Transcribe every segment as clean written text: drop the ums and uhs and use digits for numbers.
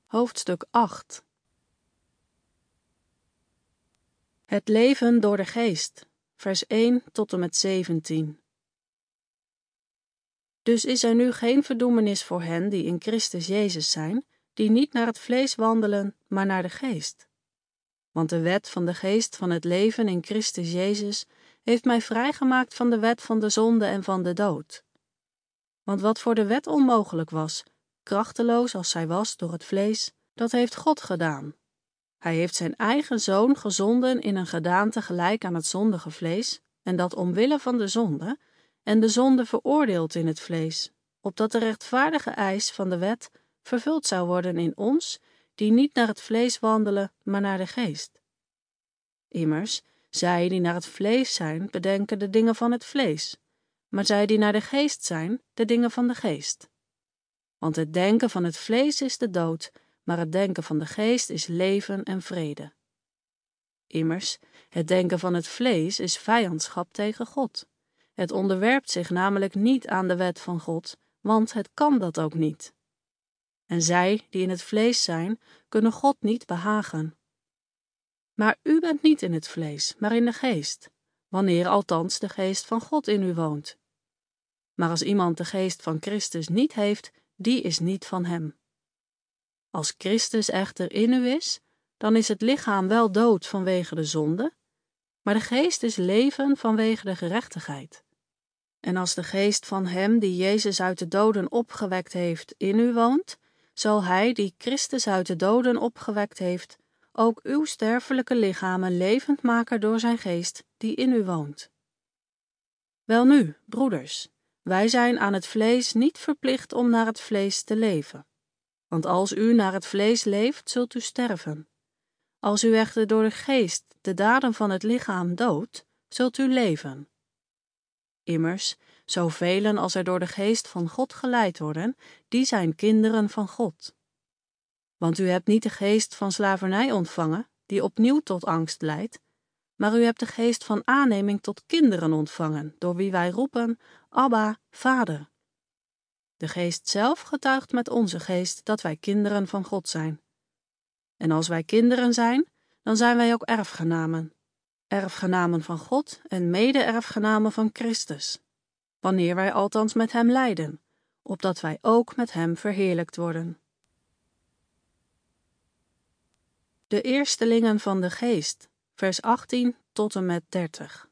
Hoofdstuk 8. Het leven door de geest, vers 1 tot en met 17. Dus is er nu geen verdoemenis voor hen die in Christus Jezus zijn, die niet naar het vlees wandelen, maar naar de geest. Want de wet van de geest van het leven in Christus Jezus heeft mij vrijgemaakt van de wet van de zonde en van de dood. Want wat voor de wet onmogelijk was, krachteloos als zij was door het vlees, dat heeft God gedaan. Hij heeft zijn eigen zoon gezonden in een gedaante gelijk aan het zondige vlees, en dat omwille van de zonde, en de zonde veroordeeld in het vlees, opdat de rechtvaardige eis van de wet vervuld zou worden in ons, die niet naar het vlees wandelen, maar naar de geest. Immers, zij die naar het vlees zijn, bedenken de dingen van het vlees, maar zij die naar de geest zijn, de dingen van de geest. Want het denken van het vlees is de dood, maar het denken van de geest is leven en vrede. Immers, het denken van het vlees is vijandschap tegen God. Het onderwerpt zich namelijk niet aan de wet van God, want het kan dat ook niet. En zij die in het vlees zijn, kunnen God niet behagen. Maar u bent niet in het vlees, maar in de geest, wanneer althans de geest van God in u woont. Maar als iemand de geest van Christus niet heeft, die is niet van hem. Als Christus echter in u is, dan is het lichaam wel dood vanwege de zonde, maar de geest is leven vanwege de gerechtigheid. En als de geest van hem die Jezus uit de doden opgewekt heeft in u woont, zal hij die Christus uit de doden opgewekt heeft, ook uw sterfelijke lichamen levend maken door zijn geest die in u woont. Welnu, broeders, wij zijn aan het vlees niet verplicht om naar het vlees te leven. Want als u naar het vlees leeft, zult u sterven. Als u echter door de geest de daden van het lichaam doodt, zult u leven. Immers, zovelen als er door de geest van God geleid worden, die zijn kinderen van God. Want u hebt niet de geest van slavernij ontvangen, die opnieuw tot angst leidt, maar u hebt de geest van aanneming tot kinderen ontvangen, door wie wij roepen, Abba, Vader. De geest zelf getuigt met onze geest dat wij kinderen van God zijn. En als wij kinderen zijn, dan zijn wij ook erfgenamen. Erfgenamen van God en mede-erfgenamen van Christus. Wanneer wij althans met hem lijden, opdat wij ook met hem verheerlijkt worden. De eerstelingen van de geest, vers 18 tot en met 30.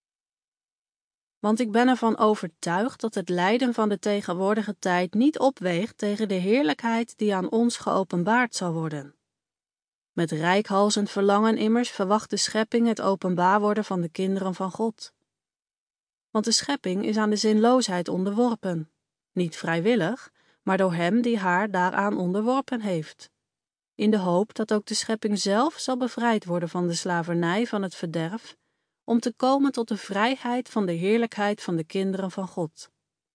Want ik ben ervan overtuigd dat het lijden van de tegenwoordige tijd niet opweegt tegen de heerlijkheid die aan ons geopenbaard zal worden. Met reikhalzend verlangen immers verwacht de schepping het openbaar worden van de kinderen van God. Want de schepping is aan de zinloosheid onderworpen, niet vrijwillig, maar door hem die haar daaraan onderworpen heeft. In de hoop dat ook de schepping zelf zal bevrijd worden van de slavernij van het verderf, om te komen tot de vrijheid van de heerlijkheid van de kinderen van God.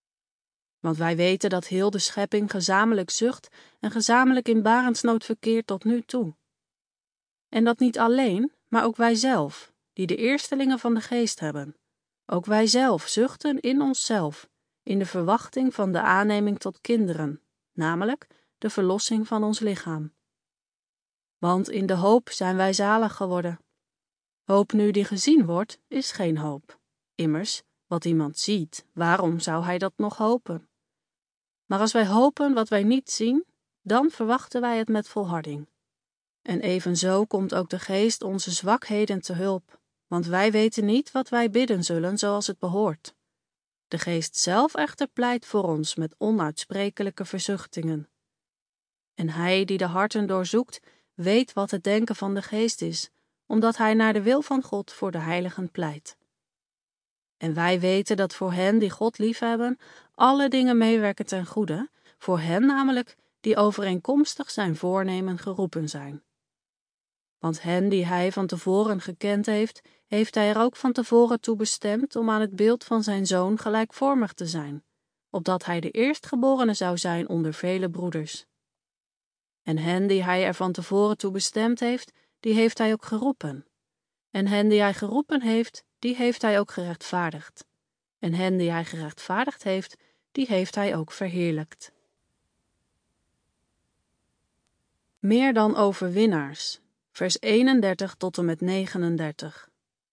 Want wij weten dat heel de schepping gezamenlijk zucht en gezamenlijk in barensnood verkeert tot nu toe. En dat niet alleen, maar ook wij zelf, die de eerstelingen van de geest hebben. Ook wij zelf zuchten in onszelf, in de verwachting van de aanneming tot kinderen, namelijk de verlossing van ons lichaam. Want in de hoop zijn wij zalig geworden. Hoop nu die gezien wordt, is geen hoop. Immers, wat iemand ziet, waarom zou hij dat nog hopen? Maar als wij hopen wat wij niet zien, dan verwachten wij het met volharding. En evenzo komt ook de geest onze zwakheden te hulp, want wij weten niet wat wij bidden zullen zoals het behoort. De geest zelf echter pleit voor ons met onuitsprekelijke verzuchtingen. En hij die de harten doorzoekt, weet wat het denken van de geest is, omdat hij naar de wil van God voor de heiligen pleit. En wij weten dat voor hen die God liefhebben, alle dingen meewerken ten goede, voor hen namelijk die overeenkomstig zijn voornemen geroepen zijn. Want hen die hij van tevoren gekend heeft, heeft hij er ook van tevoren toe bestemd om aan het beeld van zijn zoon gelijkvormig te zijn, opdat hij de eerstgeborene zou zijn onder vele broeders. En hen die hij er van tevoren toe bestemd heeft, die heeft hij ook geroepen. En hen die hij geroepen heeft, die heeft hij ook gerechtvaardigd. En hen die hij gerechtvaardigd heeft, die heeft hij ook verheerlijkt. Meer dan overwinnaars. Vers 31 tot en met 39.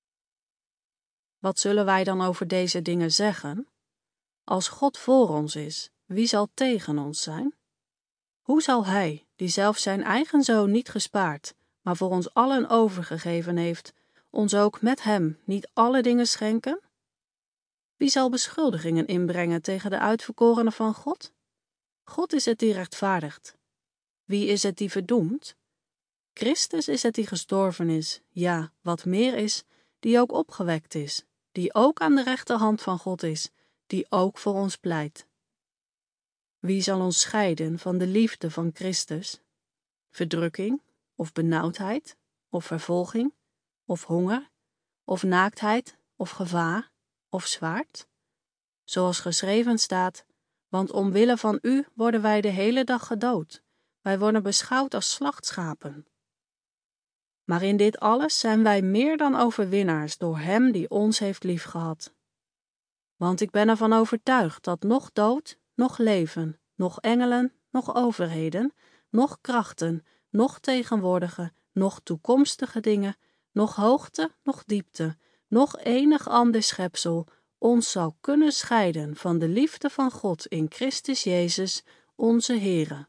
Wat zullen wij dan over deze dingen zeggen? Als God voor ons is, wie zal tegen ons zijn? Hoe zal Hij, die zelf zijn eigen zoon niet gespaard, maar voor ons allen overgegeven heeft, ons ook met Hem niet alle dingen schenken? Wie zal beschuldigingen inbrengen tegen de uitverkorenen van God? God is het die rechtvaardigt. Wie is het die verdoemt? Christus is het die gestorven is, ja, wat meer is, die ook opgewekt is, die ook aan de rechterhand van God is, die ook voor ons pleit. Wie zal ons scheiden van de liefde van Christus? Verdrukking, of benauwdheid, of vervolging, of honger, of naaktheid, of gevaar, of zwaard? Zoals geschreven staat, want omwille van u worden wij de hele dag gedood. Wij worden beschouwd als slachtschapen. Maar in dit alles zijn wij meer dan overwinnaars door Hem die ons heeft liefgehad. Want ik ben ervan overtuigd dat noch dood, noch leven, noch engelen, noch overheden, noch krachten, noch tegenwoordige, noch toekomstige dingen, noch hoogte, noch diepte, noch enig ander schepsel ons zal kunnen scheiden van de liefde van God in Christus Jezus, onze Heere.